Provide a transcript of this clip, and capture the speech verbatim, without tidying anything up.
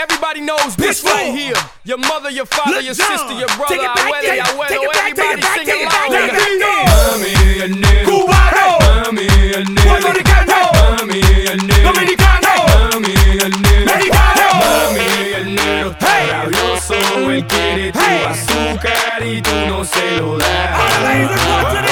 Everybody knows this right here. Your mother, your father, your sister, your brother, abuela, your abuelo, everybody sing along. Mami, el negro, cubano, mami, el negro, puertorriqueño, mami, el negro, dominicano, mami, el negro, mexicano, mami, el negro, hey, rabioso, él quiere tu hey, azúcar y tú no se lo das. all the ladies,